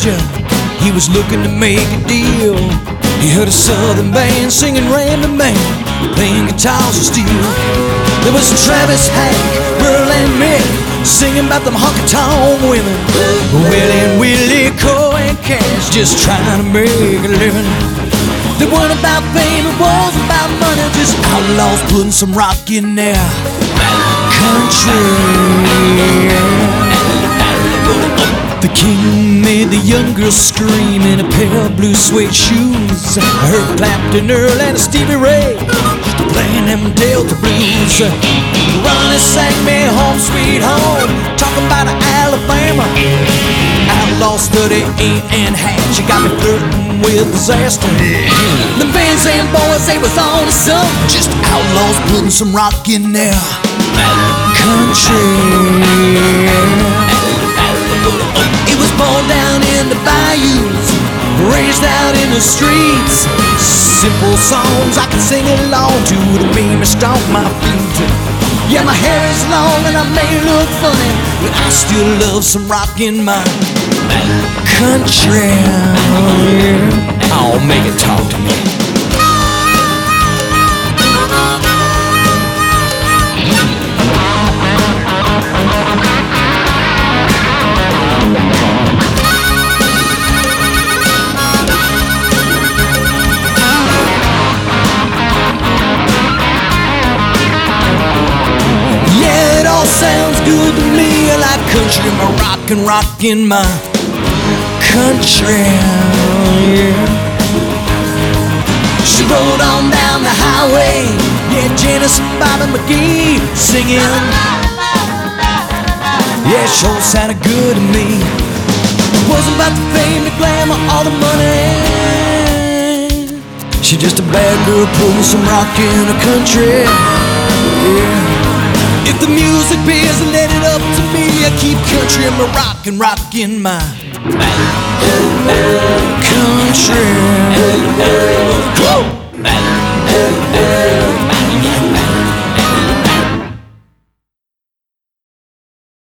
Georgia. He was looking to make a deal. He heard a southern band singing Random Man, playing guitars and steel. There was Travis, Hank, Merle and Mick, singing about them honky-tonk women. Willie and Willie, Cole and Cash, just trying to make a living. They weren't about fame, it wasn't about money, just outlaws putting some rock in their country. The king made the young girl scream in a pair of blue suede shoes. I heard Clapton, Earl, and Stevie Ray playing them Delta blues. Ronnie sang me Home Sweet Home, talking about Alabama. Outlaw study 8.5, you got me flirting with disaster. The Van Zandt boys, they was on to something, just outlaws putting some rock in their country. It was born down in the bayous, raised out in the streets. Simple songs I can sing along to, the beam and stomp my feet. Yeah, my hair is long and I may look funny, but I still love some rock in my country. Oh, make it talk to me. Sounds good to me. I like country, my rock in my country. Yeah. She rode on down the highway, yeah, Janice and Bobby McGee singing. Yeah, sure sounded good to me. It wasn't about the fame, the glamour, all the money. She just a bad girl putting some rock in the country. Yeah. If the music pays, let it up to me. I keep country and my rock in my country.